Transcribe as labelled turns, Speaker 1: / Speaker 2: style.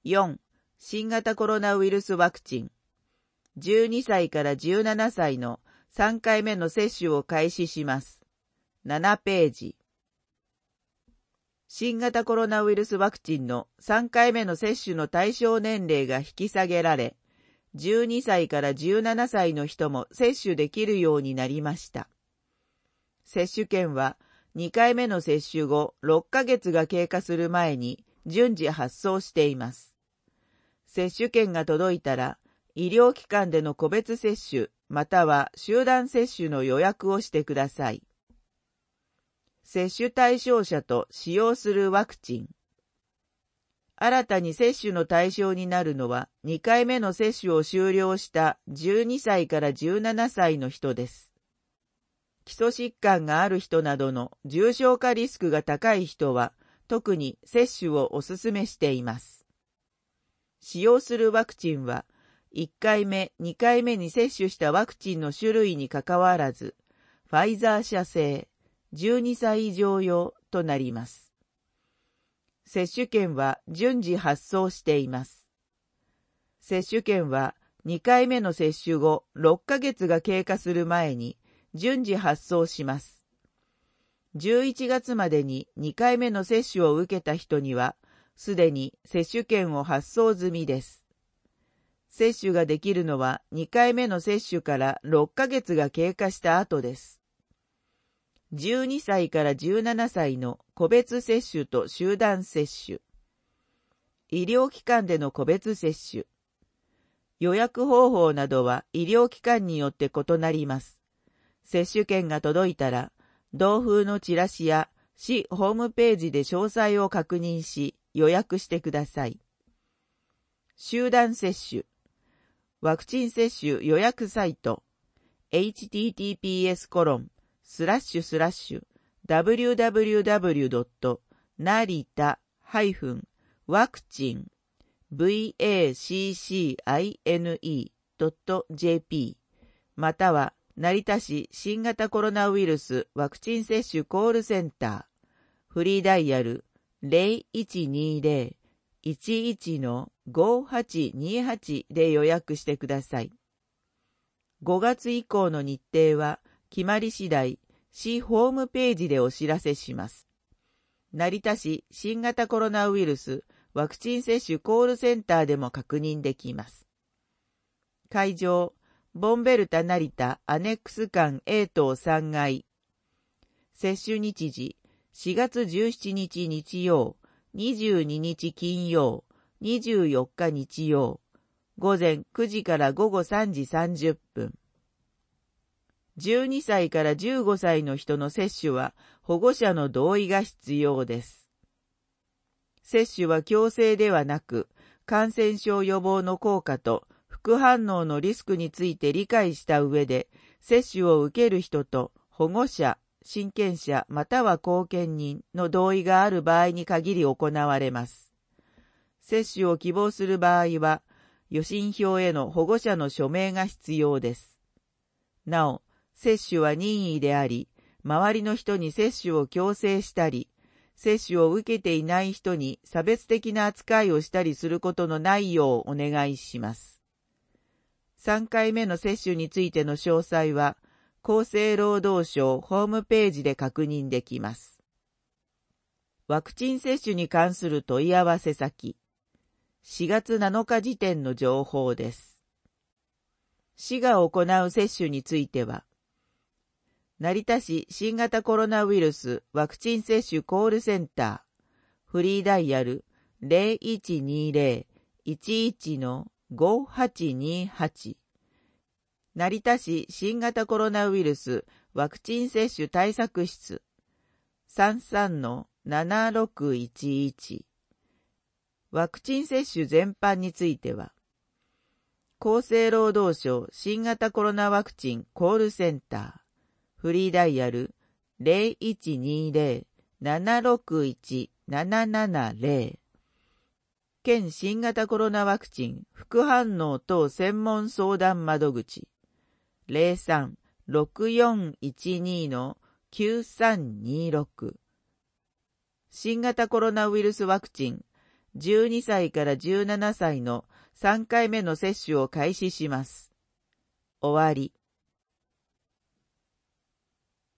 Speaker 1: 4、新型コロナウイルスワクチン。12歳から17歳の3回目の接種を開始します。7ページ。新型コロナウイルスワクチンの3回目の接種の対象年齢が引き下げられ、12歳から17歳の人も接種できるようになりました。接種券は2回目の接種後6ヶ月が経過する前に順次発送しています。接種券が届いたら、医療機関での個別接種または集団接種の予約をしてください。接種対象者と使用するワクチン。新たに接種の対象になるのは2回目の接種を終了した12歳から17歳の人です。基礎疾患がある人などの重症化リスクが高い人は特に接種をお勧めしています。使用するワクチンは1回目、2回目に接種したワクチンの種類にかかわらず、ファイザー社製、12歳以上用となります。接種券は順次発送しています。接種券は2回目の接種後6ヶ月が経過する前に順次発送します。11月までに2回目の接種を受けた人には、すでに接種券を発送済みです。接種ができるのは2回目の接種から6ヶ月が経過した後です。12歳から17歳の個別接種と集団接種。医療機関での個別接種。予約方法などは医療機関によって異なります。接種券が届いたら、同封のチラシや市ホームページで詳細を確認し、予約してください。集団接種。ワクチン接種予約サイト https://www.narita-vaccine.jp または成田市新型コロナウイルスワクチン接種コールセンターフリーダイヤル 0120-11-5828 で予約してください。5月以降の日程は決まり次第、市ホームページでお知らせします。成田市新型コロナウイルスワクチン接種コールセンターでも確認できます。会場、ボンベルタ成田アネックス館 A 棟3階。接種日時、4月17日日曜、22日金曜、24日日曜、午前9時から午後3時30分。12歳から15歳の人の接種は保護者の同意が必要です。接種は強制ではなく、感染症予防の効果と副反応のリスクについて理解した上で、接種を受ける人と保護者、親権者または後見人の同意がある場合に限り行われます。接種を希望する場合は、予診票への保護者の署名が必要です。なお、接種は任意であり、周りの人に接種を強制したり、接種を受けていない人に差別的な扱いをしたりすることのないようお願いします。3回目の接種についての詳細は、厚生労働省ホームページで確認できます。ワクチン接種に関する問い合わせ先。4月7日時点の情報です。市が行う接種については、成田市新型コロナウイルスワクチン接種コールセンター、フリーダイヤル 0120-11-5828、成田市新型コロナウイルスワクチン接種対策室 33-7611。ワクチン接種全般については、厚生労働省新型コロナワクチンコールセンター、フリーダイヤル 0120-761-770。県新型コロナワクチン副反応等専門相談窓口 03-6412-9326。新型コロナウイルスワクチン 12歳から17歳の3回目の接種を開始します。終わり。